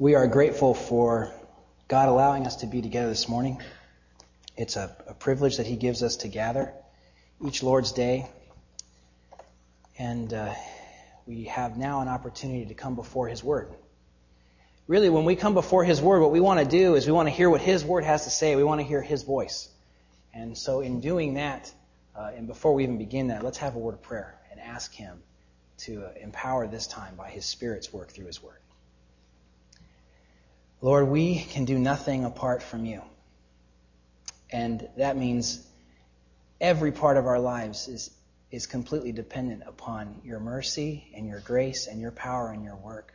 We are grateful for God allowing us to be together this morning. It's a privilege that He gives us to gather each Lord's Day. And we have now an opportunity to come before His Word. Really, when we come before His Word, what we want to do is we want to hear what His Word has to say. We want to hear His voice. And so in doing that, and before we even begin that, let's have a word of prayer and ask Him to empower this time by His Spirit's work through His Word. Lord, we can do nothing apart from You. And that means every part of our lives is completely dependent upon Your mercy and Your grace and Your power and Your work.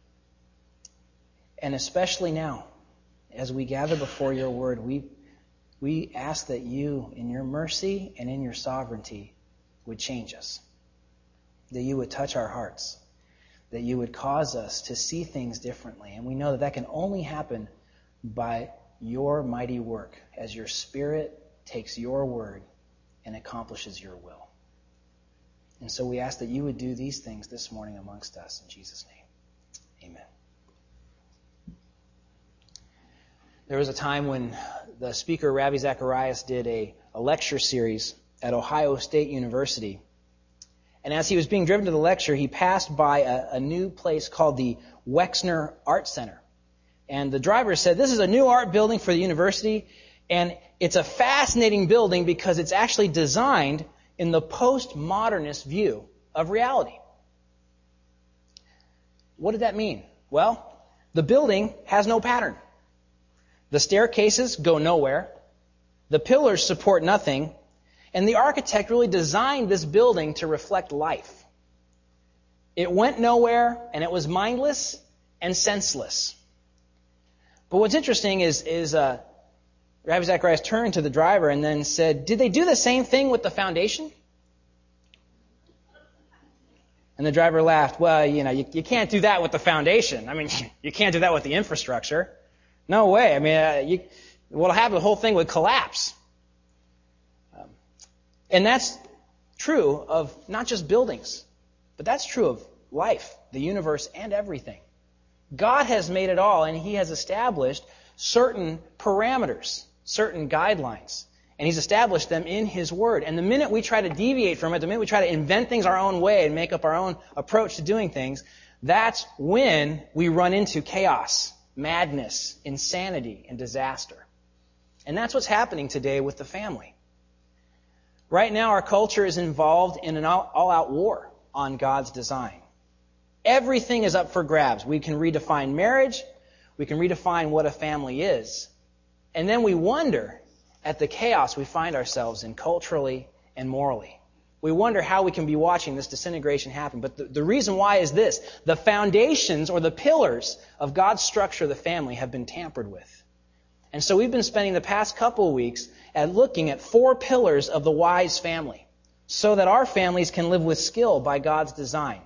And especially now, as we gather before Your Word, we ask that You, in Your mercy and in Your sovereignty, would change us. That You would touch our hearts. That You would cause us to see things differently. And we know that can only happen by Your mighty work, as Your Spirit takes Your Word and accomplishes Your will. And so we ask that You would do these things this morning amongst us. In Jesus' name, amen. There was a time when the speaker, Ravi Zacharias, did a lecture series at Ohio State University. And as he was being driven to the lecture, he passed by a new place called the Wexner Art Center. And the driver said, "This is a new art building for the university, and it's a fascinating building because it's actually designed in the postmodernist view of reality." What did that mean? Well, the building has no pattern. The staircases go nowhere. The pillars support nothing. And the architect really designed this building to reflect life. It went nowhere, and it was mindless and senseless. But what's interesting is Ravi Zacharias turned to the driver and then said, "Did they do the same thing with the foundation?" And the driver laughed. "Well, you can't do that with the foundation. I mean, you can't do that with the infrastructure. No way. I mean, what'll happen, the whole thing would collapse." And that's true of not just buildings, but that's true of life, the universe, and everything. God has made it all, and He has established certain parameters, certain guidelines. And He's established them in His Word. And the minute we try to deviate from it, the minute we try to invent things our own way and make up our own approach to doing things, that's when we run into chaos, madness, insanity, and disaster. And that's what's happening today with the family. Right now, our culture is involved in an all-out war on God's design. Everything is up for grabs. We can redefine marriage. We can redefine what a family is. And then we wonder at the chaos we find ourselves in culturally and morally. We wonder how we can be watching this disintegration happen. But the reason why is this. The foundations or the pillars of God's structure of the family have been tampered with. And so we've been spending the past couple of weeks looking at 4 pillars of the wise family so that our families can live with skill by God's design.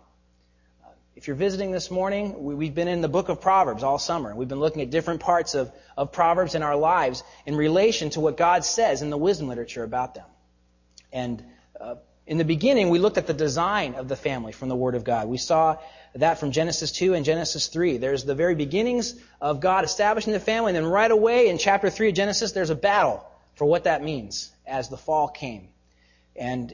If you're visiting this morning, we've been in the book of Proverbs all summer. We've been looking at different parts of Proverbs in our lives in relation to what God says in the wisdom literature about them. And in the beginning, we looked at the design of the family from the Word of God. We saw that from Genesis 2 and Genesis 3. There's the very beginnings of God establishing the family, and then right away in chapter 3 of Genesis, there's a battle for what that means as the fall came. And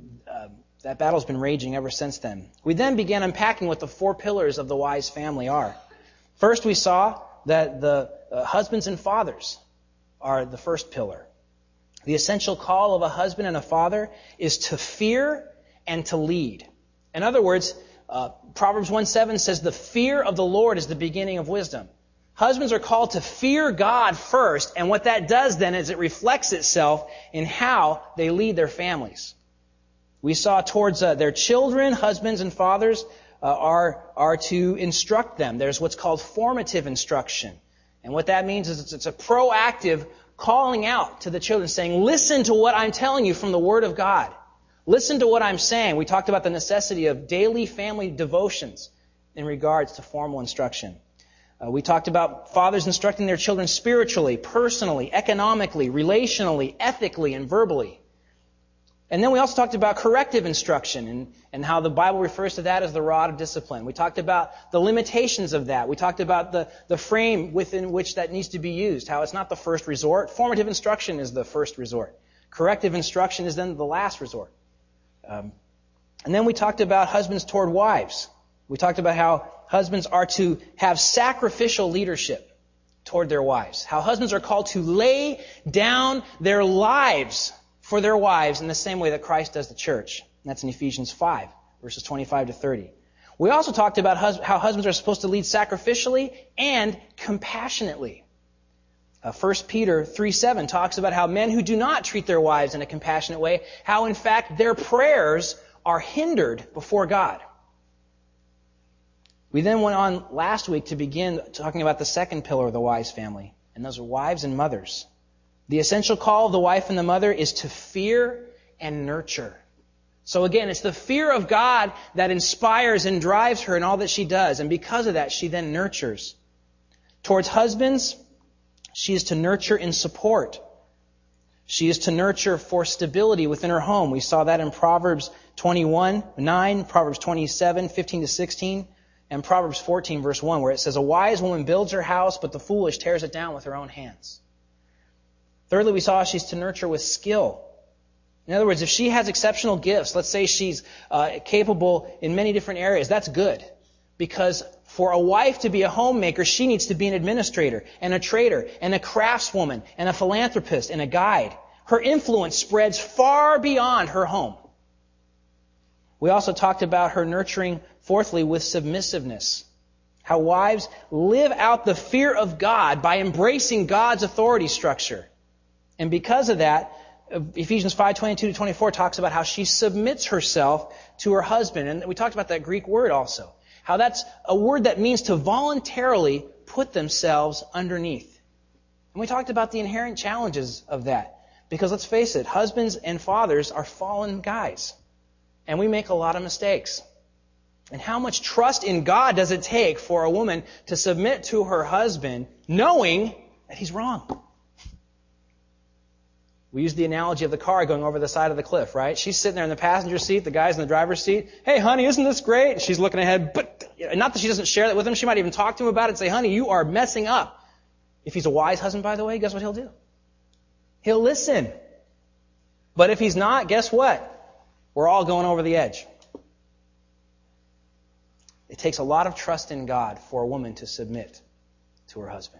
that battle's been raging ever since then. We then began unpacking what the 4 pillars of the wise family are. First, we saw that the husbands and fathers are the first pillar. The essential call of a husband and a father is to fear and to lead. In other words, Proverbs 1:7 says, "The fear of the Lord is the beginning of wisdom." Husbands are called to fear God first, and what that does then is it reflects itself in how they lead their families. We saw towards their children, husbands and fathers are to instruct them. There's what's called formative instruction. And what that means is it's a proactive calling out to the children, saying, "Listen to what I'm telling you from the Word of God. Listen to what I'm saying." We talked about the necessity of daily family devotions in regards to formal instruction. We talked about fathers instructing their children spiritually, personally, economically, relationally, ethically, and verbally. And then we also talked about corrective instruction and how the Bible refers to that as the rod of discipline. We talked about the limitations of that. We talked about the frame within which that needs to be used, how it's not the first resort. Formative instruction is the first resort. Corrective instruction is then the last resort. And then we talked about husbands toward wives. We talked about how husbands are to have sacrificial leadership toward their wives. How husbands are called to lay down their lives for their wives in the same way that Christ does the church. And that's in Ephesians 5, verses 25 to 30. We also talked about how husbands are supposed to lead sacrificially and compassionately. 1 Peter 3:7 talks about how men who do not treat their wives in a compassionate way, how in fact their prayers are hindered before God. We then went on last week to begin talking about the second pillar of the wise family, and those are wives and mothers. The essential call of the wife and the mother is to fear and nurture. So again, it's the fear of God that inspires and drives her in all that she does, and because of that, she then nurtures. Towards husbands, she is to nurture in support. She is to nurture for stability within her home. We saw that in Proverbs 21:9, Proverbs 27:15-16, and Proverbs 14, verse 1, where it says, "A wise woman builds her house, but the foolish tears it down with her own hands." Thirdly, we saw she's to nurture with skill. In other words, if she has exceptional gifts, let's say she's capable in many different areas, that's good. Because for a wife to be a homemaker, she needs to be an administrator and a trader and a craftswoman and a philanthropist and a guide. Her influence spreads far beyond her home. We also talked about her nurturing, fourthly, with submissiveness. How wives live out the fear of God by embracing God's authority structure. And because of that, Ephesians 5:22-24 talks about how she submits herself to her husband. And we talked about that Greek word also. How that's a word that means to voluntarily put themselves underneath. And we talked about the inherent challenges of that. Because let's face it, husbands and fathers are fallen guys. And we make a lot of mistakes. And how much trust in God does it take for a woman to submit to her husband knowing that he's wrong? We use the analogy of the car going over the side of the cliff, right? She's sitting there in the passenger seat, the guy's in the driver's seat. "Hey, honey, isn't this great?" And she's looking ahead, but not that she doesn't share that with him. She might even talk to him about it and say, "Honey, you are messing up." If he's a wise husband, by the way, guess what he'll do? He'll listen. But if he's not, guess what? We're all going over the edge. It takes a lot of trust in God for a woman to submit to her husband.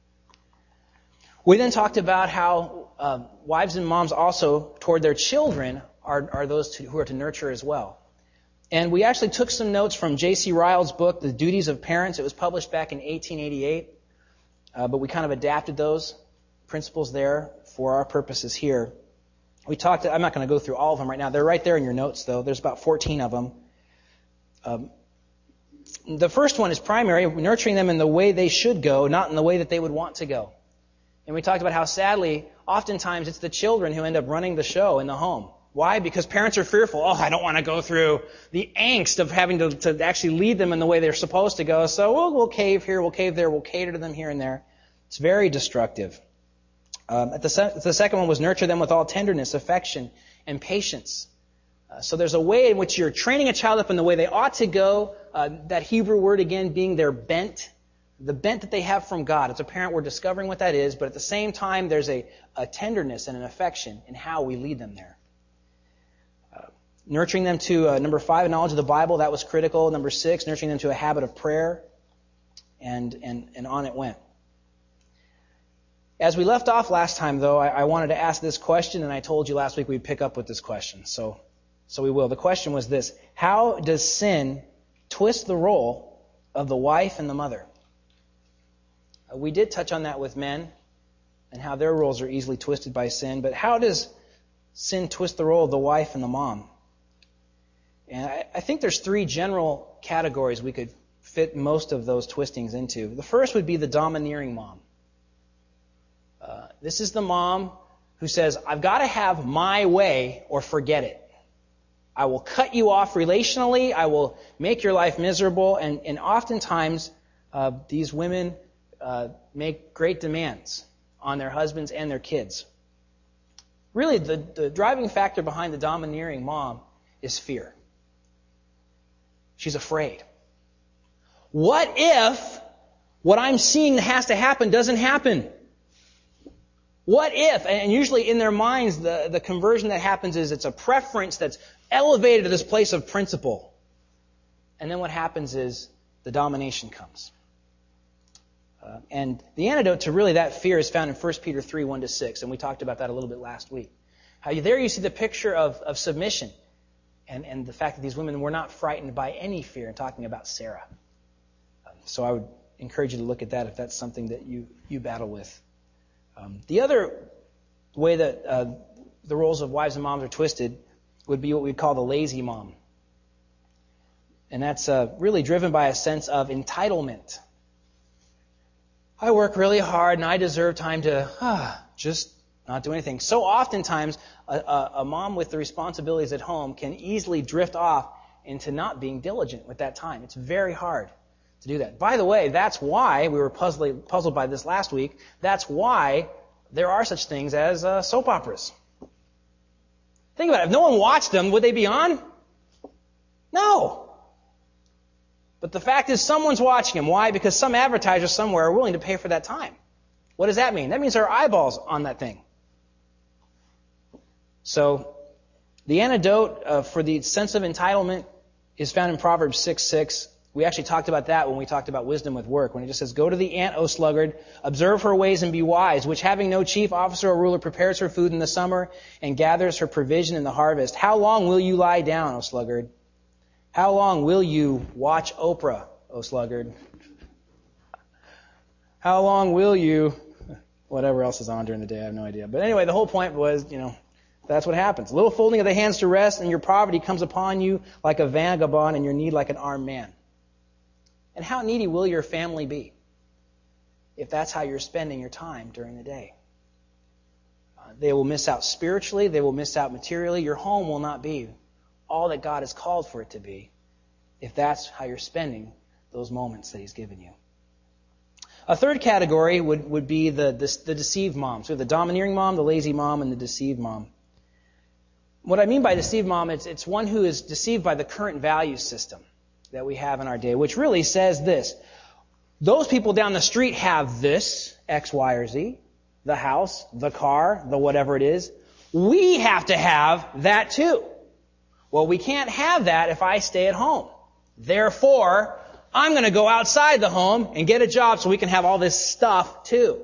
We then talked about how wives and moms also, toward their children, are those who are to nurture as well. And we actually took some notes from J.C. Ryle's book, The Duties of Parents. It was published back in 1888, but we kind of adapted those principles there for our purposes here. We talked, I'm not going to go through all of them right now. They're right there in your notes, though. There's about 14 of them. The first one is primary, nurturing them in the way they should go, not in the way that they would want to go. And we talked about how, sadly, oftentimes it's the children who end up running the show in the home. Why? Because parents are fearful. "Oh, I don't want to go through the angst of having to actually lead them in the way they're supposed to go. So we'll cave here, we'll cave there, we'll cater to them here and there." It's very destructive. The second one was nurture them with all tenderness, affection, and patience. So there's a way in which you're training a child up in the way they ought to go. That Hebrew word, again, being their bent. The bent that they have from God. As a parent, we're discovering what that is, but at the same time, there's a tenderness and an affection in how we lead them there. Nurturing them to, number 5, a knowledge of the Bible. That was critical. Number 6, nurturing them to a habit of prayer. And on it went. As we left off last time, though, I wanted to ask this question, and I told you last week we'd pick up with this question. So we will. The question was this: how does sin twist the role of the wife and the mother? We did touch on that with men and how their roles are easily twisted by sin, but how does sin twist the role of the wife and the mom? And I think there's 3 general categories we could fit most of those twistings into. The first would be the domineering mom. This is the mom who says, "I've got to have my way or forget it. I will cut you off relationally. I will make your life miserable." And oftentimes, these women make great demands on their husbands and their kids. Really, the driving factor behind the domineering mom is fear. She's afraid. What if what I'm seeing that has to happen doesn't happen? What if? And usually in their minds, the conversion that happens is it's a preference that's elevated to this place of principle. And then what happens is the domination comes. And the antidote to really that fear is found in 1 Peter 3, 1-6. And we talked about that a little bit last week. There you see the picture of submission. And the fact that these women were not frightened by any fear, and talking about Sarah. So I would encourage you to look at that if that's something that you battle with. The other way that the roles of wives and moms are twisted would be what we'd call the lazy mom. And that's really driven by a sense of entitlement. I work really hard and I deserve time to just not do anything. So oftentimes, a mom with the responsibilities at home can easily drift off into not being diligent with that time. It's very hard to do that. By the way, that's why we were puzzled by this last week. That's why there are such things as soap operas. Think about it. If no one watched them, would they be on? No. But the fact is someone's watching them. Why? Because some advertiser somewhere are willing to pay for that time. What does that mean? That means there are eyeballs on that thing. So the antidote for the sense of entitlement is found in Proverbs 6:6. We actually talked about that when we talked about wisdom with work, when it just says, "Go to the ant, O sluggard, observe her ways and be wise, which having no chief officer or ruler prepares her food in the summer and gathers her provision in the harvest. How long will you lie down, O sluggard? How long will you watch Oprah, O sluggard? How long will you..." Whatever else is on during the day, I have no idea. But anyway, the whole point was, that's what happens. A little folding of the hands to rest, and your poverty comes upon you like a vagabond, and your need like an armed man. And how needy will your family be if that's how you're spending your time during the day? They will miss out spiritually. They will miss out materially. Your home will not be all that God has called for it to be if that's how you're spending those moments that He's given you. A third category would be the deceived mom. So the domineering mom, the lazy mom, and the deceived mom. What I mean by deceived mom, it's one who is deceived by the current value system that we have in our day, which really says this: those people down the street have this, X, Y, or Z, the house, the car, the whatever it is. We have to have that too. Well, we can't have that if I stay at home. Therefore, I'm going to go outside the home and get a job so we can have all this stuff too.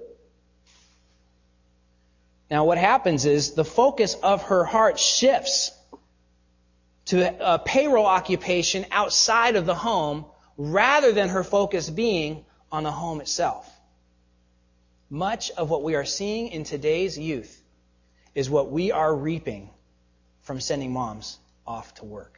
Now what happens is the focus of her heart shifts to a payroll occupation outside of the home rather than her focus being on the home itself. Much of what we are seeing in today's youth is what we are reaping from sending moms off to work.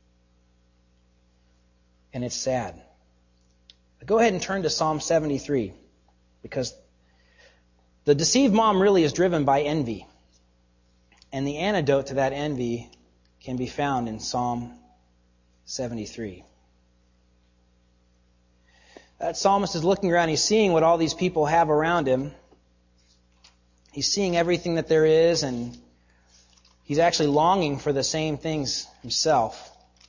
And it's sad. Go ahead and turn to Psalm 73, because the deceived mom really is driven by envy. And the antidote to that envy can be found in Psalm 73. That psalmist is looking around, he's seeing what all these people have around him. He's seeing everything that there is, and he's actually longing for the same things himself.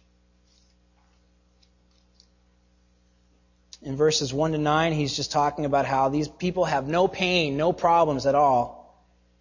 In verses 1-9, he's just talking about how these people have no pain, no problems at all.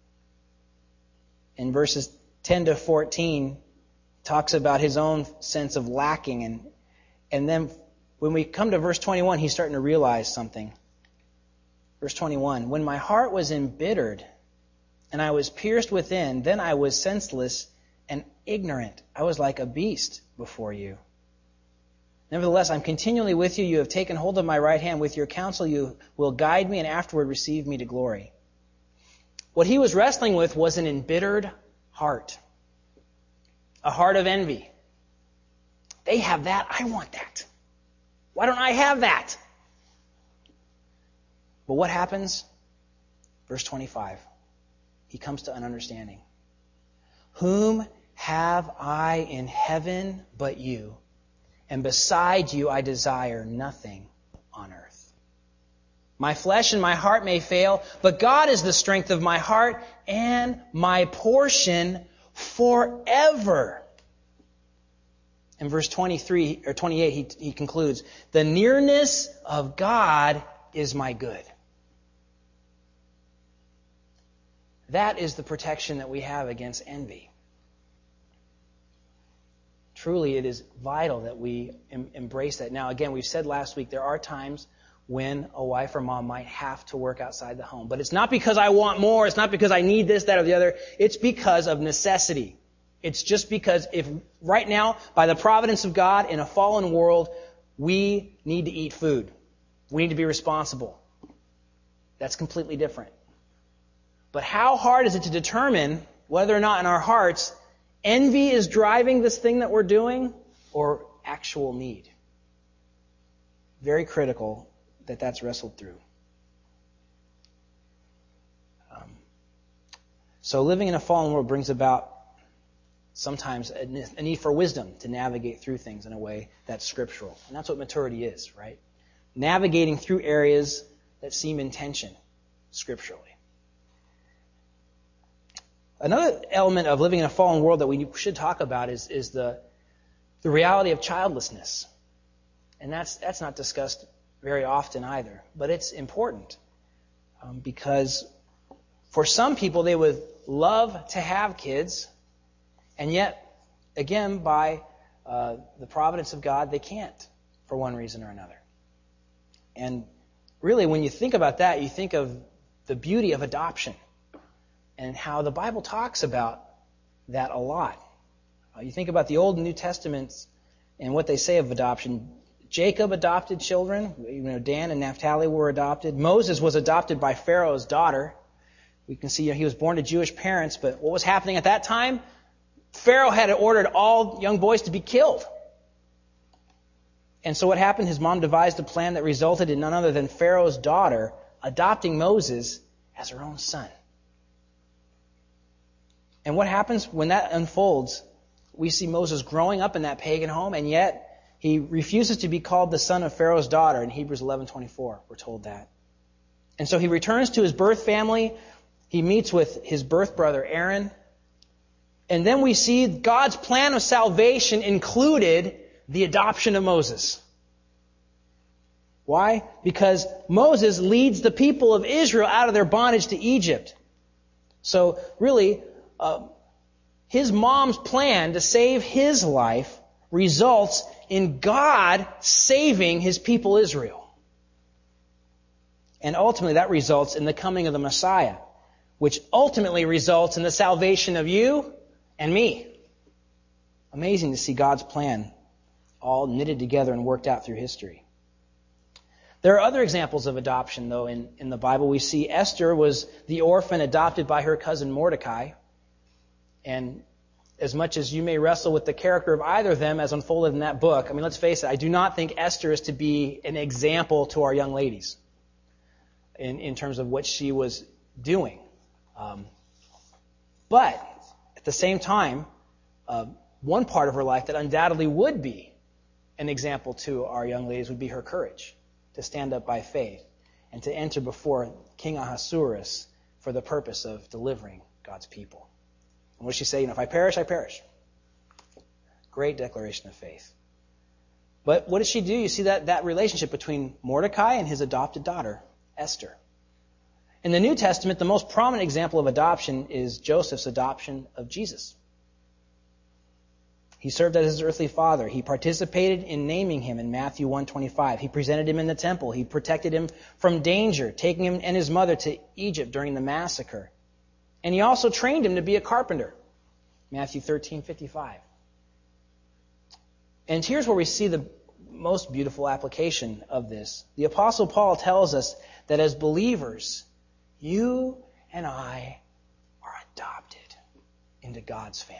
In verses 10-14, talks about his own sense of lacking. And then when we come to verse 21, he's starting to realize something. Verse 21, "When my heart was embittered and I was pierced within, then I was senseless and ignorant. I was like a beast before you. Nevertheless, I'm continually with you. You have taken hold of my right hand. With your counsel you will guide me and afterward receive me to glory." What he was wrestling with was an embittered heart. A heart of envy. They have that. I want that. Why don't I have that? But what happens? Verse 25. He comes to an understanding. "Whom have I in heaven but you? And beside you I desire nothing on earth." My flesh and my heart may fail, but God is the strength of my heart and my portion forever. In verse 23 or 28, he concludes, the nearness of God is my good. That is the protection that we have against envy. Truly, it is vital that we embrace that. Now, again, we've said last week, there are times when a wife or mom might have to work outside the home. But it's not because I want more. It's not because I need this, that, or the other. It's because of necessity. It's just because if right now, by the providence of God in a fallen world, we need to eat food. We need to be responsible. That's completely different. But how hard is it to determine whether or not in our hearts envy is driving this thing that we're doing or actual need? Very critical that that's wrestled through. So living in a fallen world brings about sometimes a need for wisdom to navigate through things in a way that's scriptural. And that's what maturity is, right? Navigating through areas that seem in tension scripturally. Another element of living in a fallen world that we should talk about is the reality of childlessness. And that's not discussed very often either. But it's important because for some people they would love to have kids, and yet, again, by the providence of God, they can't for one reason or another. And really, when you think about that, you think of the beauty of adoption and how the Bible talks about that a lot. You think about the Old and New Testaments and what they say of adoption. Jacob adopted children. Dan and Naphtali were adopted. Moses was adopted by Pharaoh's daughter. We can see he was born to Jewish parents, but what was happening at that time? Pharaoh had ordered all young boys to be killed. And so what happened? His mom devised a plan that resulted in none other than Pharaoh's daughter adopting Moses as her own son. And what happens when that unfolds? We see Moses growing up in that pagan home, and yet he refuses to be called the son of Pharaoh's daughter. In Hebrews 11:24, we're told that. And so he returns to his birth family. He meets with his birth brother Aaron. And then we see God's plan of salvation included the adoption of Moses. Why? Because Moses leads the people of Israel out of their bondage to Egypt. So really, his mom's plan to save his life results in God saving his people Israel. And ultimately that results in the coming of the Messiah, which ultimately results in the salvation of you and me. Amazing to see God's plan all knitted together and worked out through history. There are other examples of adoption, though, in the Bible. We see Esther was the orphan adopted by her cousin Mordecai. And as much as you may wrestle with the character of either of them as unfolded in that book, I mean, let's face it, I do not think Esther is to be an example to our young ladies in terms of what she was doing. But at the same time, one part of her life that undoubtedly would be an example to our young ladies would be her courage to stand up by faith and to enter before King Ahasuerus for the purpose of delivering God's people. And what does she say? If I perish, I perish. Great declaration of faith. But what does she do? You see that relationship between Mordecai and his adopted daughter, Esther. In the New Testament, the most prominent example of adoption is Joseph's adoption of Jesus. He served as his earthly father. He participated in naming him in Matthew 1:25. He presented him in the temple. He protected him from danger, taking him and his mother to Egypt during the massacre. And he also trained him to be a carpenter. Matthew 13:55. And here's where we see the most beautiful application of this. The Apostle Paul tells us that as believers, you and I are adopted into God's family.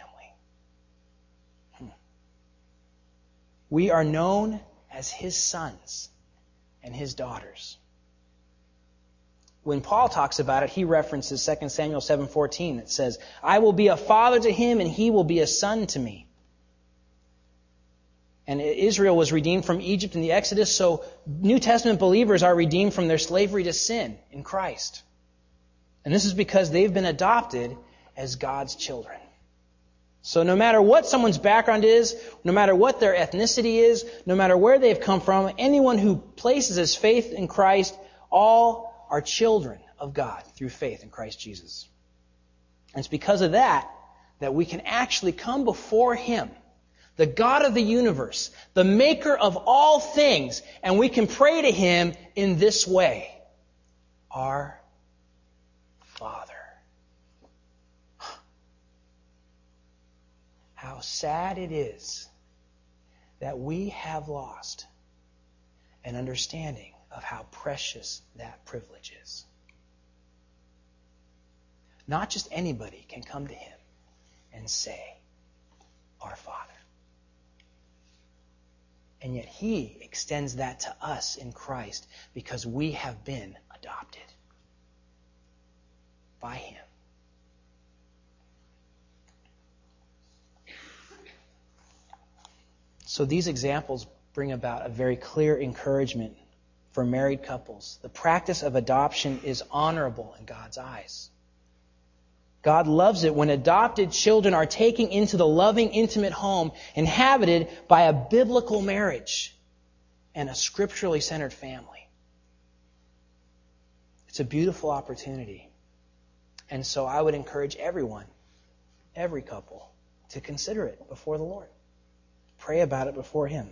We are known as his sons and his daughters. When Paul talks about it, he references 2 Samuel 7:14 that says, I will be a father to him and he will be a son to me. And Israel was redeemed from Egypt in the Exodus, so New Testament believers are redeemed from their slavery to sin in Christ. And this is because they've been adopted as God's children. So no matter what someone's background is, no matter what their ethnicity is, no matter where they've come from, anyone who places his faith in Christ, all are children of God through faith in Christ Jesus. And it's because of that we can actually come before Him, the God of the universe, the maker of all things, and we can pray to Him in this way. Our Father. How sad it is that we have lost an understanding of how precious that privilege is. Not just anybody can come to Him and say, Our Father. And yet He extends that to us in Christ because we have been adopted by Him. So these examples bring about a very clear encouragement for married couples. The practice of adoption is honorable in God's eyes. God loves it when adopted children are taken into the loving, intimate home inhabited by a biblical marriage and a scripturally centered family. It's a beautiful opportunity. And so I would encourage everyone, every couple, to consider it before the Lord. Pray about it before Him.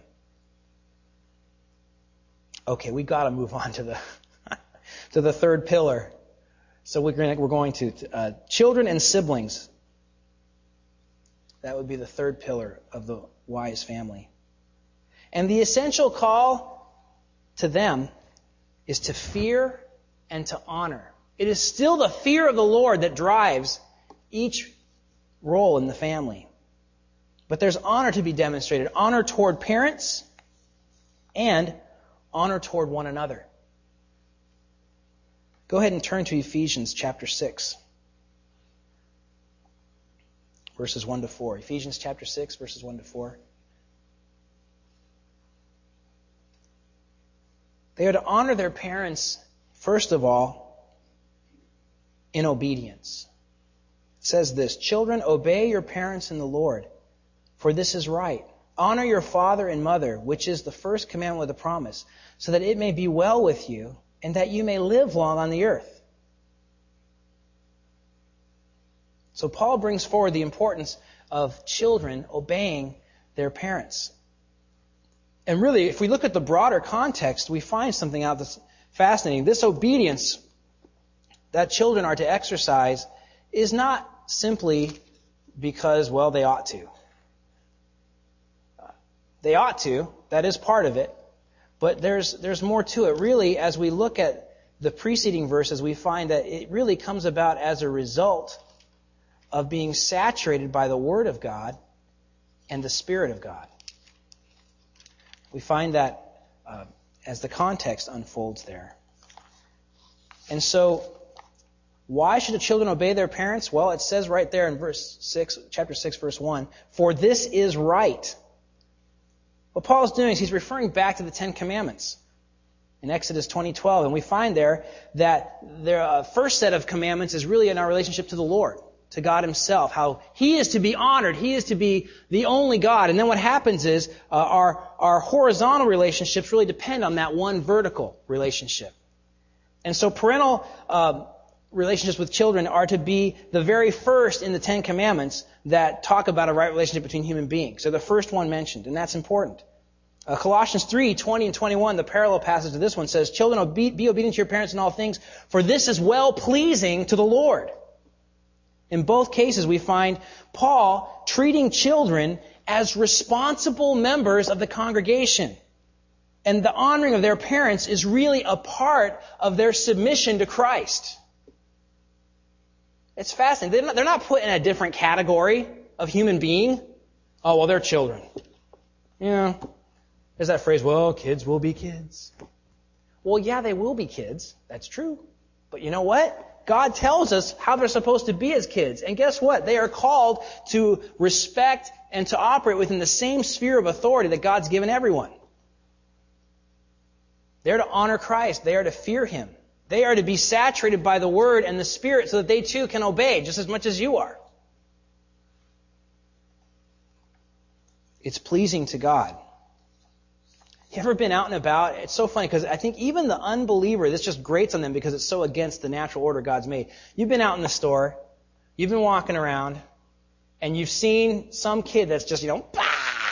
Okay, we've got to move on to the third pillar. So we're going to children and siblings. That would be the third pillar of the wise family. And the essential call to them is to fear and to honor. It is still the fear of the Lord that drives each role in the family. But there's honor to be demonstrated. Honor toward parents and honor toward one another. Go ahead and turn to Ephesians chapter 6, verses 1 to 4. Ephesians chapter 6, verses 1 to 4. They are to honor their parents, first of all, in obedience. It says this, Children, obey your parents in the Lord, for this is right. Honor your father and mother, which is the first commandment with a promise, so that it may be well with you, and that you may live long on the earth. So Paul brings forward the importance of children obeying their parents. And really, if we look at the broader context, we find something out that's fascinating. This obedience that children are to exercise is not simply because, well, they ought to. They ought to. That is part of it. But there's more to it. Really, as we look at the preceding verses, we find that it really comes about as a result of being saturated by the Word of God and the Spirit of God. We find that as the context unfolds there. And so, why should the children obey their parents? Well, it says right there in chapter 6, verse 1, For this is right. What Paul's doing is he's referring back to the Ten Commandments in Exodus 20:12. And we find there that the first set of commandments is really in our relationship to the Lord, to God Himself, how He is to be honored, He is to be the only God. And then what happens is our horizontal relationships really depend on that one vertical relationship. And so parental relationships with children are to be the very first in the Ten Commandments that talk about a right relationship between human beings. So the first one mentioned, and that's important. Colossians 3:20 and 21, the parallel passage to this one says, Children, be obedient to your parents in all things, for this is well-pleasing to the Lord. In both cases, we find Paul treating children as responsible members of the congregation. And the honoring of their parents is really a part of their submission to Christ. It's fascinating. They're not put in a different category of human being. Oh, well, they're children. You know, there's that phrase, well, kids will be kids. Well, yeah, they will be kids. That's true. But you know what? God tells us how they're supposed to be as kids. And guess what? They are called to respect and to operate within the same sphere of authority that God's given everyone. They're to honor Christ. They are to fear Him. They are to be saturated by the Word and the Spirit so that they too can obey just as much as you are. It's pleasing to God. You ever been out and about? It's so funny because I think even the unbeliever, this just grates on them because it's so against the natural order God's made. You've been out in the store, you've been walking around, and you've seen some kid that's just, bah!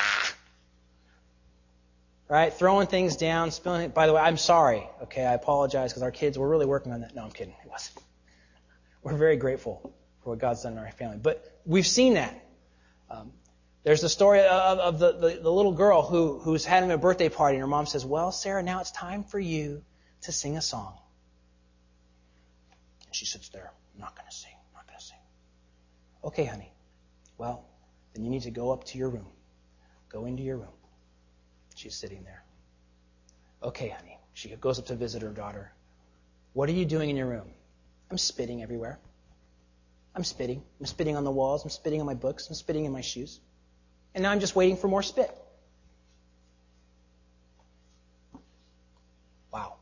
Right? Throwing things down, spilling it. By the way, I'm sorry. Okay, I apologize because our kids, we're really working on that. No, I'm kidding. It wasn't. We're very grateful for what God's done in our family. But we've seen that. There's the story of the little girl who's having a birthday party, and her mom says, well, Sarah, now it's time for you to sing a song. And she sits there, I'm not going to sing. Okay, honey. Well, then you need to go up to your room. Go into your room. She's sitting there. Okay, honey. She goes up to visit her daughter. What are you doing in your room? I'm spitting everywhere. I'm spitting. I'm spitting on the walls. I'm spitting on my books. I'm spitting in my shoes. And now I'm just waiting for more spit. Wow.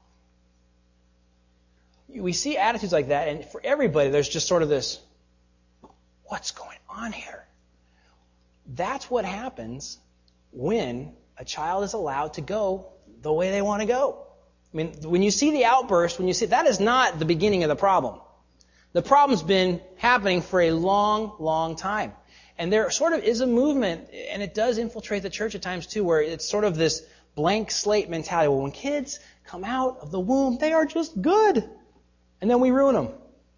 We see attitudes like that, and for everybody, there's just sort of this, what's going on here? That's what happens when a child is allowed to go the way they want to go. I mean, when you see the outburst, that is not the beginning of the problem. The problem's been happening for a long, long time. And there sort of is a movement, and it does infiltrate the church at times too, where it's sort of this blank slate mentality. Well, when kids come out of the womb, they are just good. And then we ruin them.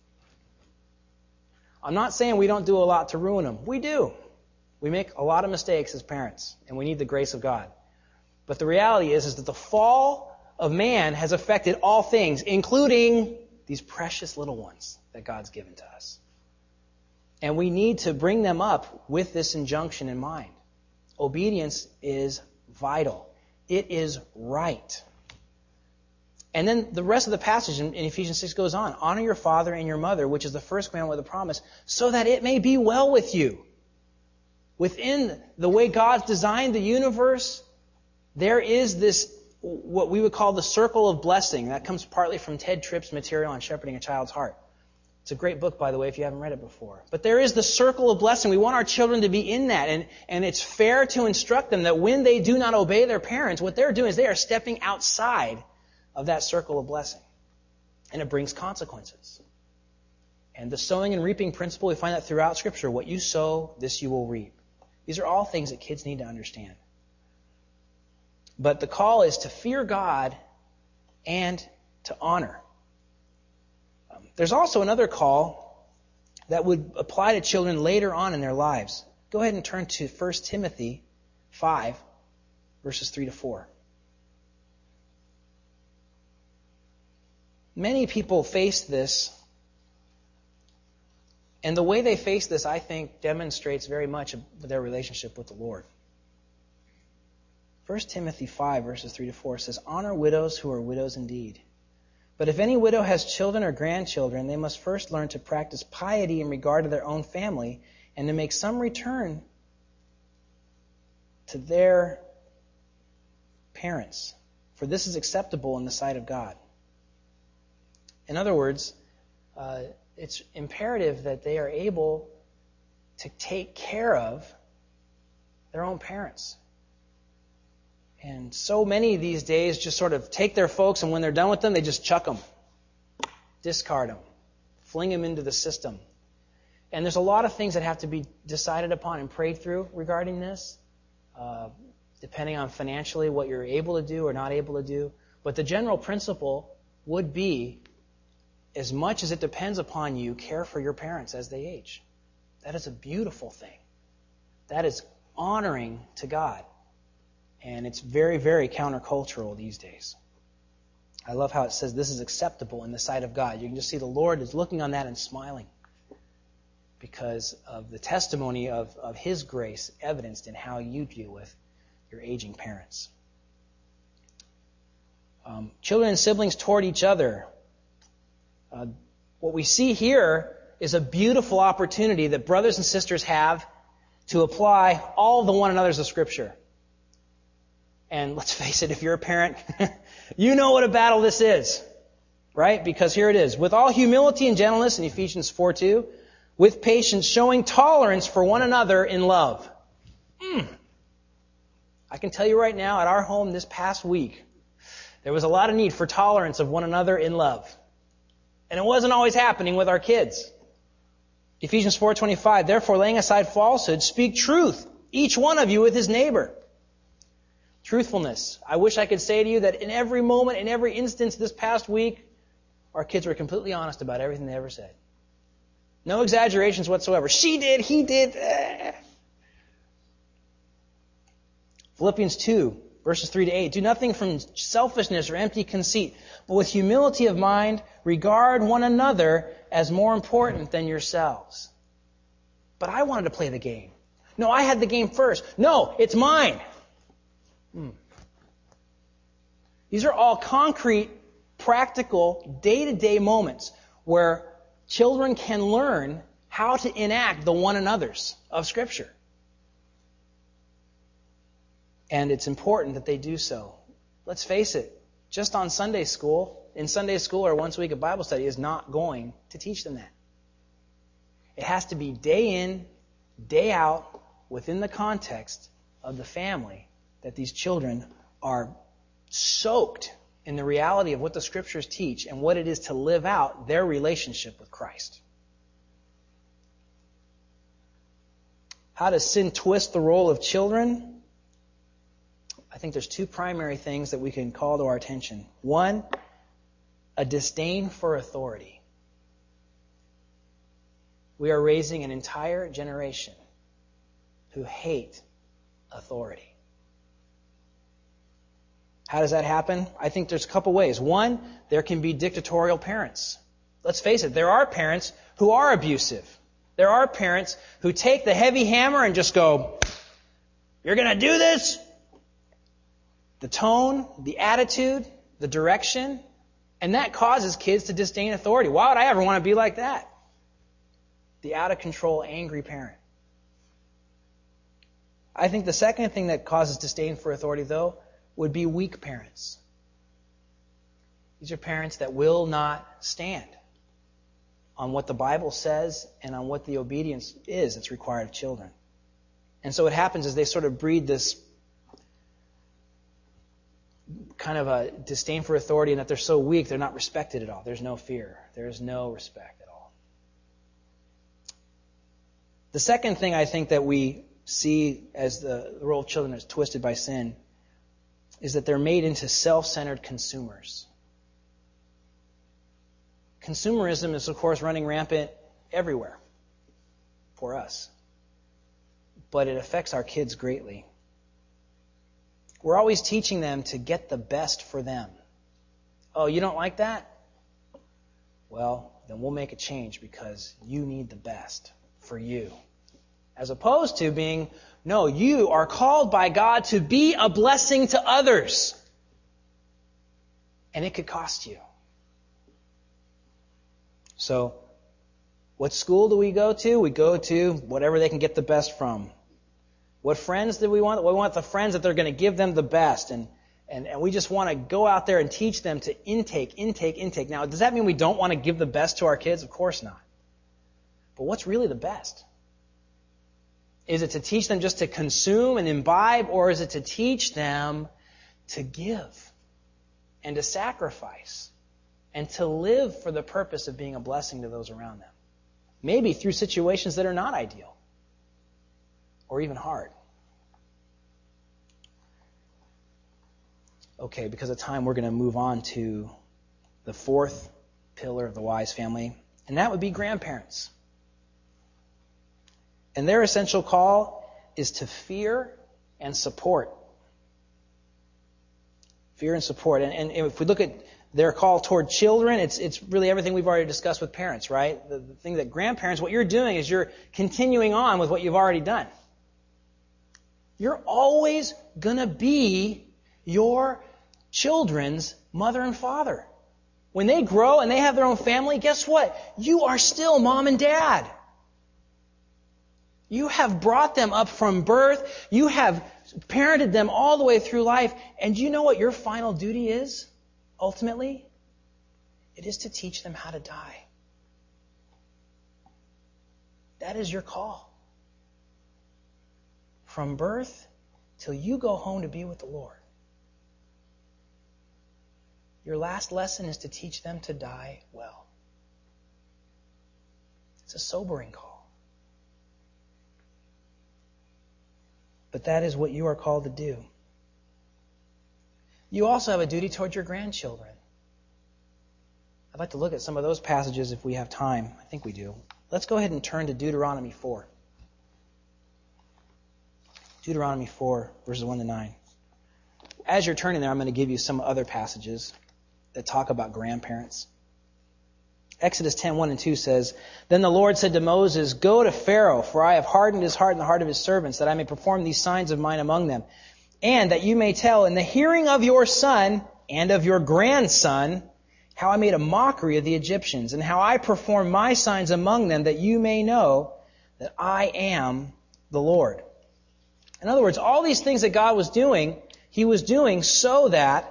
I'm not saying we don't do a lot to ruin them. We do. We make a lot of mistakes as parents, and we need the grace of God. But the reality is that the fall of man has affected all things, including these precious little ones that God's given to us. And we need to bring them up with this injunction in mind. Obedience is vital. It is right. And then the rest of the passage in Ephesians 6 goes on. Honor your father and your mother, which is the first commandment with a promise, so that it may be well with you. Within the way God's designed the universe, there is this, what we would call the circle of blessing. That comes partly from Ted Tripp's material on shepherding a child's heart. It's a great book, by the way, if you haven't read it before. But there is the circle of blessing. We want our children to be in that. And it's fair to instruct them that when they do not obey their parents, what they're doing is they are stepping outside of that circle of blessing. And it brings consequences. And the sowing and reaping principle, we find that throughout Scripture. What you sow, this you will reap. These are all things that kids need to understand. But the call is to fear God and to honor. There's also another call that would apply to children later on in their lives. Go ahead and turn to 1 Timothy 5, verses 3 to 4. Many people face this, and the way they face this, I think, demonstrates very much their relationship with the Lord. 1 Timothy 5, verses 3 to 4 says, honor widows who are widows indeed. But if any widow has children or grandchildren, they must first learn to practice piety in regard to their own family and to make some return to their parents, for this is acceptable in the sight of God. In other words, it's imperative that they are able to take care of their own parents. And so many these days just sort of take their folks, and when they're done with them, they just chuck them, discard them, fling them into the system. And there's a lot of things that have to be decided upon and prayed through regarding this, depending on financially what you're able to do or not able to do. But the general principle would be, as much as it depends upon you, care for your parents as they age. That is a beautiful thing. That is honoring to God. And it's very, very countercultural these days. I love how it says this is acceptable in the sight of God. You can just see the Lord is looking on that and smiling because of the testimony of His grace evidenced in how you deal with your aging parents. Children and siblings toward each other. what we see here is a beautiful opportunity that brothers and sisters have to apply all the one another's of Scripture. And let's face it, if you're a parent, you know what a battle this is, right? Because here it is. With all humility and gentleness in Ephesians 4:2, with patience showing tolerance for one another in love. I can tell you right now, at our home this past week, there was a lot of need for tolerance of one another in love. And it wasn't always happening with our kids. Ephesians 4:25, therefore laying aside falsehood, speak truth, each one of you with his neighbor. Truthfulness. I wish I could say to you that in every moment, in every instance this past week, our kids were completely honest about everything they ever said. No exaggerations whatsoever. She did, he did. Philippians 2, verses 3-8. Do nothing from selfishness or empty conceit, but with humility of mind, regard one another as more important than yourselves. But I wanted to play the game. No, I had the game first. No, it's mine. These are all concrete, practical, day-to-day moments where children can learn how to enact the one another's of Scripture. And it's important that they do so. Let's face it, just on Sunday school, in Sunday school or once a week of Bible study is not going to teach them that. It has to be day in, day out, within the context of the family, that these children are soaked in the reality of what the Scriptures teach and what it is to live out their relationship with Christ. How does sin twist the role of children? I think there's two primary things that we can call to our attention. One, a disdain for authority. We are raising an entire generation who hate authority. How does that happen? I think there's a couple ways. One, there can be dictatorial parents. Let's face it, there are parents who are abusive. There are parents who take the heavy hammer and just go, "You're going to do this?" The tone, the attitude, the direction, and that causes kids to disdain authority. Why would I ever want to be like that? The out-of-control, angry parent. I think the second thing that causes disdain for authority, though, would be weak parents. These are parents that will not stand on what the Bible says and on what the obedience is that's required of children. And so what happens is they sort of breed this kind of a disdain for authority, and that they're so weak, they're not respected at all. There's no fear. There is no respect at all. The second thing I think that we see as the role of children is twisted by sin is that they're made into self-centered consumers. Consumerism is, of course, running rampant everywhere for us. But it affects our kids greatly. We're always teaching them to get the best for them. Oh, you don't like that? Well, then we'll make a change because you need the best for you. As opposed to being, no, you are called by God to be a blessing to others. And it could cost you. So, what school do we go to? We go to whatever they can get the best from. What friends do we want? We want the friends that they're going to give them the best. And we just want to go out there and teach them to intake. Now, does that mean we don't want to give the best to our kids? Of course not. But what's really the best? Is it to teach them just to consume and imbibe, or is it to teach them to give and to sacrifice and to live for the purpose of being a blessing to those around them? Maybe through situations that are not ideal or even hard. Okay, because of time, we're going to move on to the fourth pillar of the wise family, and that would be grandparents. And their essential call is to fear and support. Fear and support. And if we look at their call toward children, it's really everything we've already discussed with parents, right? The thing that grandparents, what you're doing is you're continuing on with what you've already done. You're always going to be your children's mother and father. When they grow and they have their own family, guess what? You are still mom and dad. You have brought them up from birth. You have parented them all the way through life. And do you know what your final duty is, ultimately? It is to teach them how to die. That is your call. From birth till you go home to be with the Lord. Your last lesson is to teach them to die well. It's a sobering call. But that is what you are called to do. You also have a duty toward your grandchildren. I'd like to look at some of those passages if we have time. I think we do. Let's go ahead and turn to Deuteronomy 4. Deuteronomy 4, verses 1 to 9. As you're turning there, I'm going to give you some other passages that talk about grandparents. Exodus 10, 1 and 2 says, Then the Lord said to Moses, Go to Pharaoh, for I have hardened his heart and the heart of his servants, that I may perform these signs of mine among them, and that you may tell in the hearing of your son and of your grandson how I made a mockery of the Egyptians, and how I performed my signs among them, that you may know that I am the Lord. In other words, all these things that God was doing, He was doing so that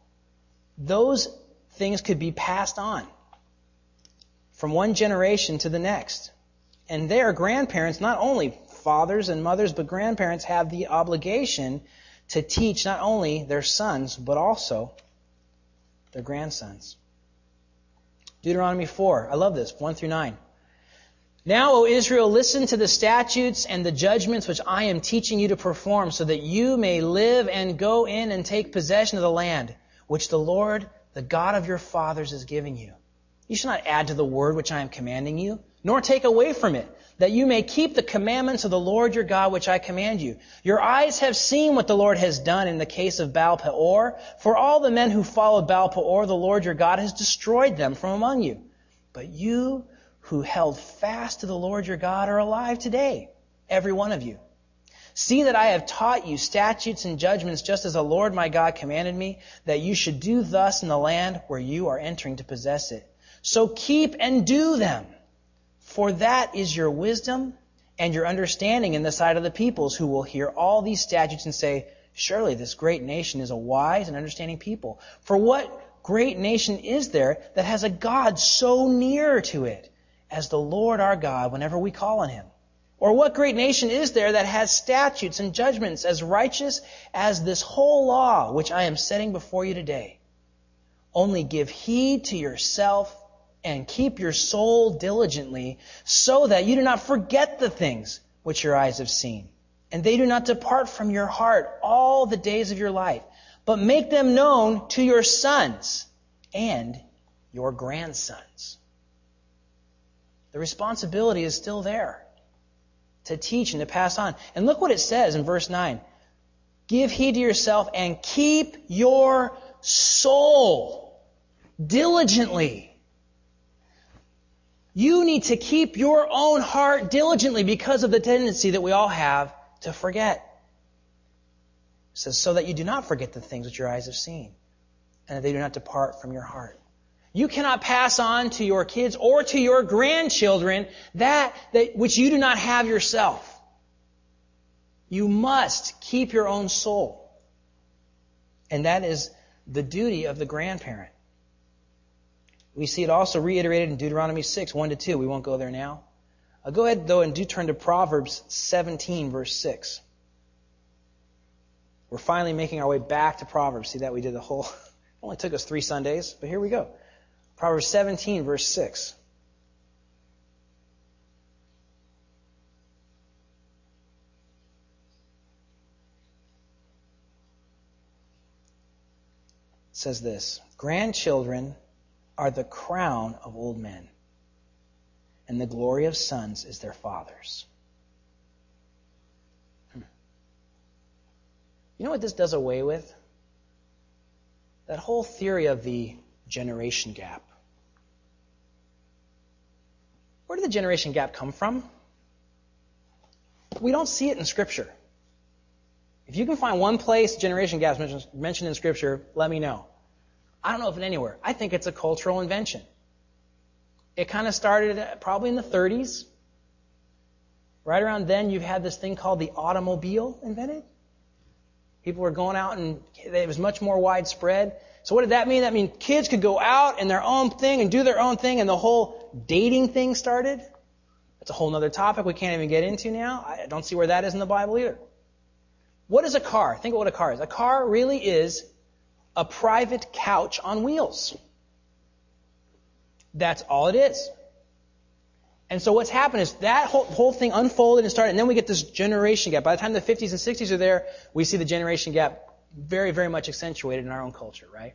those things could be passed on from one generation to the next. And their grandparents, not only fathers and mothers, but grandparents have the obligation to teach not only their sons, but also their grandsons. Deuteronomy 4, I love this, 1 through 9. Now, O Israel, listen to the statutes and the judgments which I am teaching you to perform, so that you may live and go in and take possession of the land, which the Lord, the God of your fathers, is giving you. You shall not add to the word which I am commanding you, nor take away from it, that you may keep the commandments of the Lord your God which I command you. Your eyes have seen what the Lord has done in the case of Baal Peor. For all the men who followed Baal Peor, the Lord your God has destroyed them from among you. But you who held fast to the Lord your God are alive today, every one of you. See that I have taught you statutes and judgments, just as the Lord my God commanded me, that you should do thus in the land where you are entering to possess it. So keep and do them, for that is your wisdom and your understanding in the sight of the peoples, who will hear all these statutes and say, Surely this great nation is a wise and understanding people. For what great nation is there that has a God so near to it as the Lord our God whenever we call on Him? Or what great nation is there that has statutes and judgments as righteous as this whole law which I am setting before you today? Only give heed to yourself and keep your soul diligently, so that you do not forget the things which your eyes have seen, and they do not depart from your heart all the days of your life, but make them known to your sons and your grandsons. The responsibility is still there to teach and to pass on. And look what it says in verse 9. Give heed to yourself and keep your soul diligently. You need to keep your own heart diligently because of the tendency that we all have to forget. It says, so that you do not forget the things which your eyes have seen, and that they do not depart from your heart. You cannot pass on to your kids or to your grandchildren that which you do not have yourself. You must keep your own soul. And that is the duty of the grandparent. We see it also reiterated in Deuteronomy 6, 1 to 2. We won't go there now. I'll go ahead, though, and do turn to Proverbs 17, verse 6. We're finally making our way back to Proverbs. See that? We did the whole... It only took us 3 Sundays, but here we go. Proverbs 17, verse 6. It says this, Grandchildren are the crown of old men, and the glory of sons is their fathers. You know what this does away with? That whole theory of the generation gap. Where did the generation gap come from? We don't see it in Scripture. If you can find one place generation gaps mentioned in Scripture, let me know. I don't know if it's anywhere. I think it's a cultural invention. It kind of started probably in the 30s. Right around then, you've had this thing called the automobile invented. People were going out and it was much more widespread. So what did that mean? That means kids could go out in their own thing and do their own thing, and the whole dating thing started. That's a whole other topic we can't even get into now. I don't see where that is in the Bible either. What is a car? Think of what a car is. A car really is a private couch on wheels. That's all it is. And so what's happened is that whole thing unfolded and started, and then we get this generation gap. By the time the 50s and 60s are there, we see the generation gap very, very much accentuated in our own culture, right?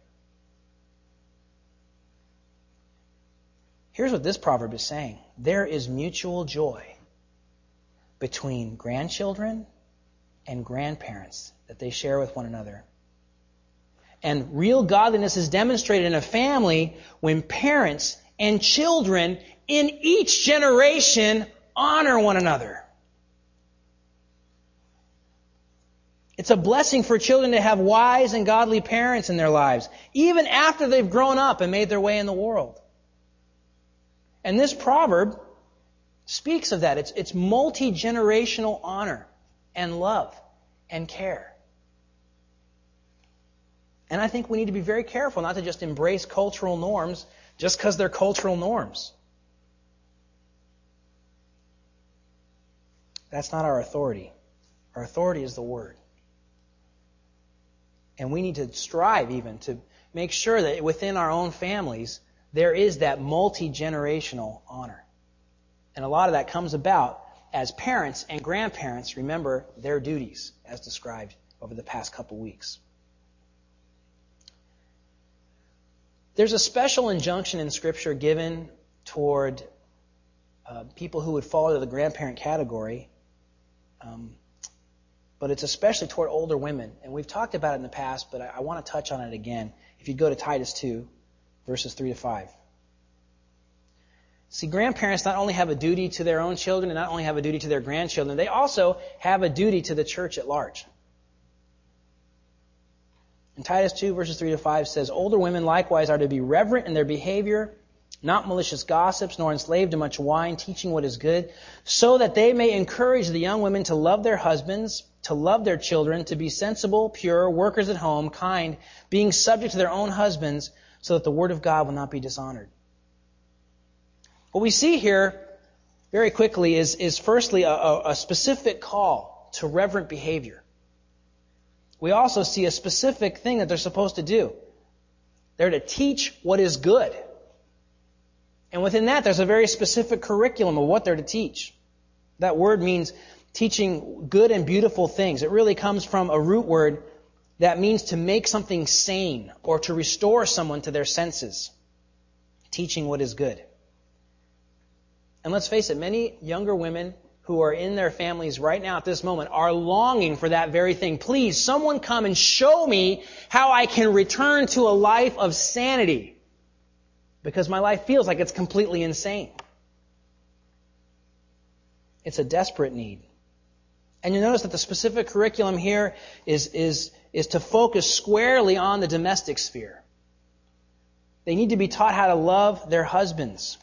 Here's what this proverb is saying. There is mutual joy between grandchildren and grandparents that they share with one another. And real godliness is demonstrated in a family when parents and children in each generation honor one another. It's a blessing for children to have wise and godly parents in their lives, even after they've grown up and made their way in the world. And this proverb speaks of that. It's multi-generational honor and love and care. And I think we need to be very careful not to just embrace cultural norms just because they're cultural norms. That's not our authority. Our authority is the Word. And we need to strive even to make sure that within our own families there is that multi-generational honor. And a lot of that comes about as parents and grandparents remember their duties as described over the past couple weeks. There's a special injunction in Scripture given toward people who would fall into the grandparent category, but it's especially toward older women. And we've talked about it in the past, but I want to touch on it again. If you go to Titus 2, verses 3 to 5. See, grandparents not only have a duty to their own children and not only have a duty to their grandchildren, they also have a duty to the church at large. And Titus 2, verses 3 to 5 says, older women likewise are to be reverent in their behavior, not malicious gossips, nor enslaved to much wine, teaching what is good, so that they may encourage the young women to love their husbands, to love their children, to be sensible, pure, workers at home, kind, being subject to their own husbands, so that the word of God will not be dishonored. What we see here, very quickly, is firstly a specific call to reverent behavior. We also see a specific thing that they're supposed to do. They're to teach what is good. And within that, there's a very specific curriculum of what they're to teach. That word means teaching good and beautiful things. It really comes from a root word that means to make something sane or to restore someone to their senses. Teaching what is good. And let's face it, many younger women who are in their families right now at this moment are longing for that very thing. Please, someone come and show me how I can return to a life of sanity. Because my life feels like it's completely insane. It's a desperate need. And you notice that the specific curriculum here is to focus squarely on the domestic sphere. They need to be taught how to love their husbands.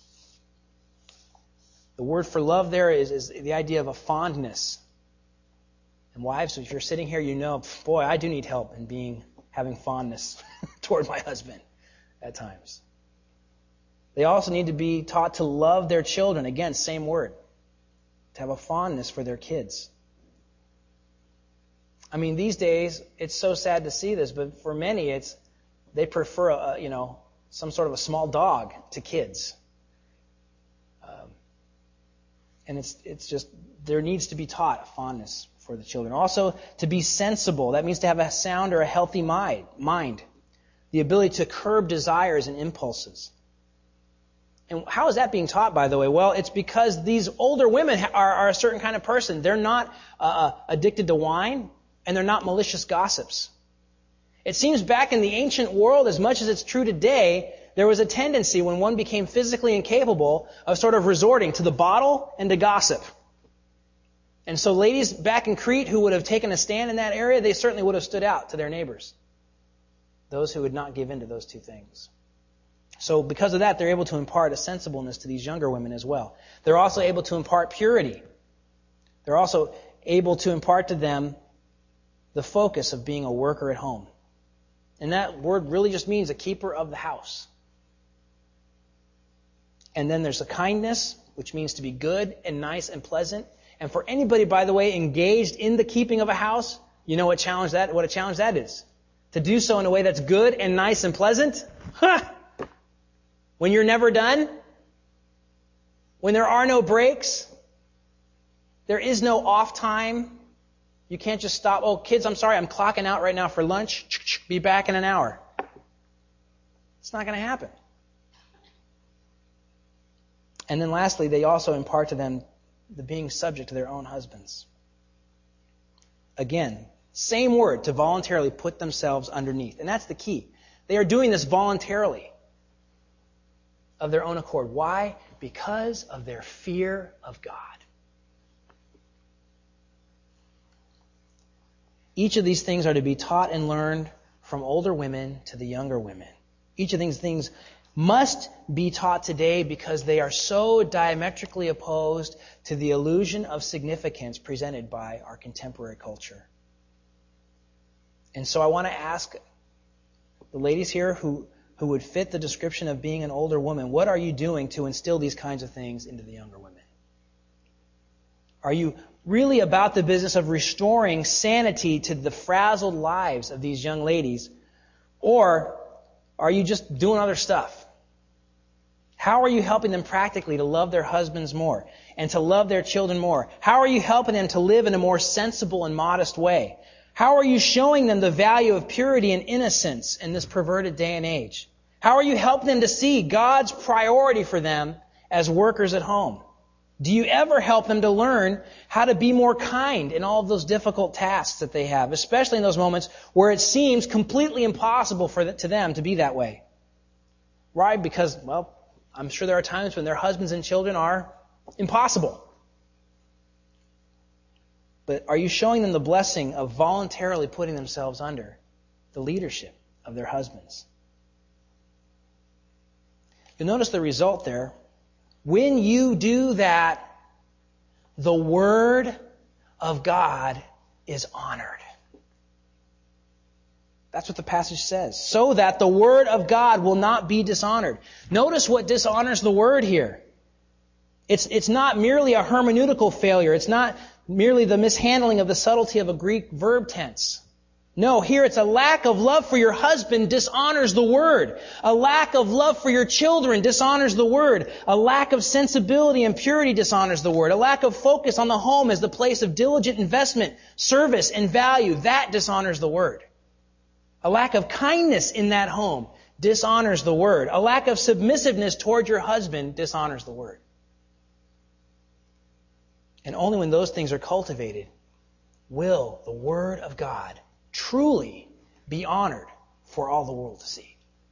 The word for love there is the idea of a fondness. And wives, if you're sitting here, you know, boy, I do need help in having fondness toward my husband at times. They also need to be taught to love their children. Again, same word. To have a fondness for their kids. I mean, these days, it's so sad to see this, but for many, they prefer some sort of a small dog to kids. And it's just, there needs to be taught a fondness for the children. Also, to be sensible. That means to have a sound or a healthy mind. The ability to curb desires and impulses. And how is that being taught, by the way? Well, it's because these older women are a certain kind of person. They're not addicted to wine, and they're not malicious gossips. It seems back in the ancient world, as much as it's true today, there was a tendency when one became physically incapable of sort of resorting to the bottle and to gossip. And so ladies back in Crete who would have taken a stand in that area, they certainly would have stood out to their neighbors. Those who would not give in to those two things. So because of that, they're able to impart a sensibleness to these younger women as well. They're also able to impart purity. They're also able to impart to them the focus of being a worker at home. And that word really just means a keeper of the house. And then there's a kindness, which means to be good and nice and pleasant. And for anybody, by the way, engaged in the keeping of a house, you know what a challenge that is. To do so in a way that's good and nice and pleasant. When you're never done. When there are no breaks. There is no off time. You can't just stop. Oh, kids, I'm sorry, I'm clocking out right now for lunch. Be back in an hour. It's not going to happen. And then lastly, they also impart to them the being subject to their own husbands. Again, same word, to voluntarily put themselves underneath. And that's the key. They are doing this voluntarily of their own accord. Why? Because of their fear of God. Each of these things are to be taught and learned from older women to the younger women. Each of these things must be taught today because they are so diametrically opposed to the illusion of significance presented by our contemporary culture. And so I want to ask the ladies here who would fit the description of being an older woman, what are you doing to instill these kinds of things into the younger women? Are you really about the business of restoring sanity to the frazzled lives of these young ladies? Or are you just doing other stuff? How are you helping them practically to love their husbands more and to love their children more? How are you helping them to live in a more sensible and modest way? How are you showing them the value of purity and innocence in this perverted day and age? How are you helping them to see God's priority for them as workers at home? Do you ever help them to learn how to be more kind in all of those difficult tasks that they have, especially in those moments where it seems completely impossible to them to be that way? Why? Because, well, I'm sure there are times when their husbands and children are impossible. But are you showing them the blessing of voluntarily putting themselves under the leadership of their husbands? You'll notice the result there. When you do that, the Word of God is honored. That's what the passage says. So that the Word of God will not be dishonored. Notice what dishonors the Word here. It's not merely a hermeneutical failure. It's not merely the mishandling of the subtlety of a Greek verb tense. No, here it's a lack of love for your husband dishonors the Word. A lack of love for your children dishonors the Word. A lack of sensibility and purity dishonors the Word. A lack of focus on the home as the place of diligent investment, service, and value, that dishonors the Word. A lack of kindness in that home dishonors the Word. A lack of submissiveness toward your husband dishonors the Word. And only when those things are cultivated will the Word of God truly be honored for all the world to see.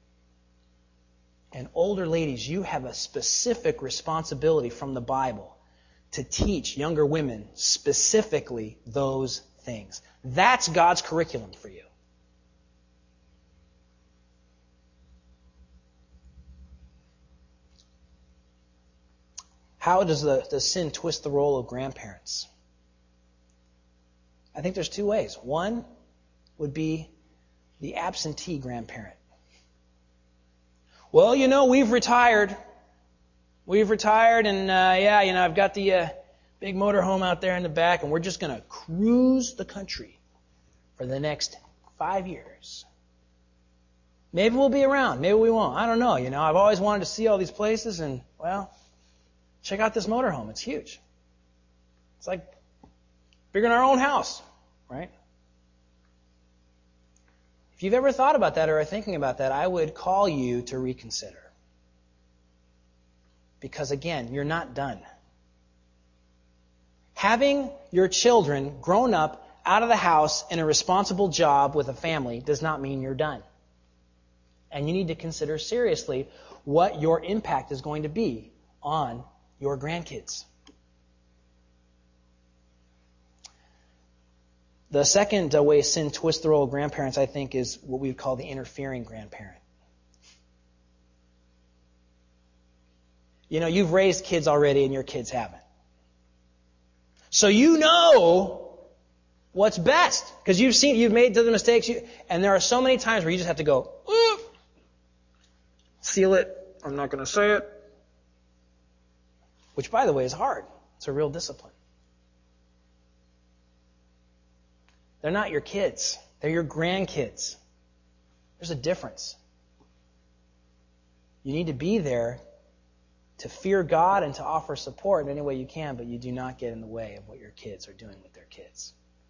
And older ladies, you have a specific responsibility from the Bible to teach younger women specifically those things. That's God's curriculum for you. How does sin twist the role of grandparents? I think there's two ways. One would be the absentee grandparent. Well, we've retired. We've retired and, I've got the big motorhome out there in the back and we're just going to cruise the country for the next 5 years. Maybe we'll be around. Maybe we won't. I don't know. I've always wanted to see all these places and, well, check out this motorhome. It's huge. It's like bigger than our own house, right? If you've ever thought about that or are thinking about that, I would call you to reconsider. Because again, you're not done. Having your children grown up out of the house in a responsible job with a family does not mean you're done. And you need to consider seriously what your impact is going to be on your grandkids. The second way sin twists the role of grandparents, I think, is what we would call the interfering grandparent. You know, you've raised kids already and your kids haven't. So you know what's best. Because you've made the mistakes. And there are so many times where you just have to go, ooh, seal it. I'm not going to say it. Which, by the way, is hard. It's a real discipline. They're not your kids. They're your grandkids. There's a difference. You need to be there to fear God and to offer support in any way you can, but you do not get in the way of what your kids are doing with their kids.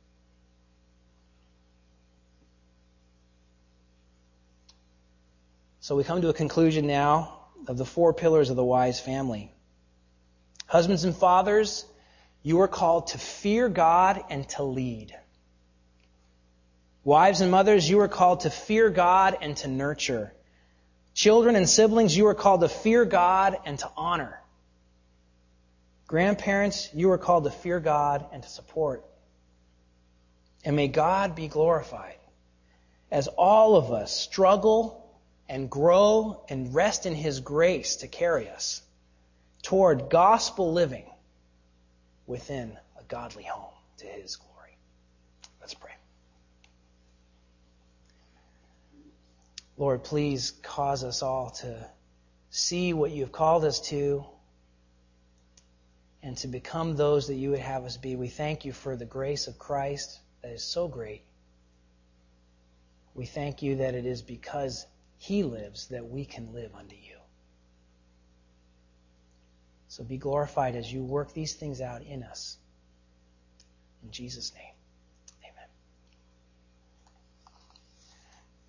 So we come to a conclusion now of the 4 pillars of the wise family. Husbands and fathers, you are called to fear God and to lead. Wives and mothers, you are called to fear God and to nurture. Children and siblings, you are called to fear God and to honor. Grandparents, you are called to fear God and to support. And may God be glorified as all of us struggle and grow and rest in His grace to carry us toward gospel living within a godly home to His glory. Let's pray. Lord, please cause us all to see what you have called us to and to become those that you would have us be. We thank you for the grace of Christ that is so great. We thank you that it is because He lives that we can live unto you. So be glorified as you work these things out in us. In Jesus' name.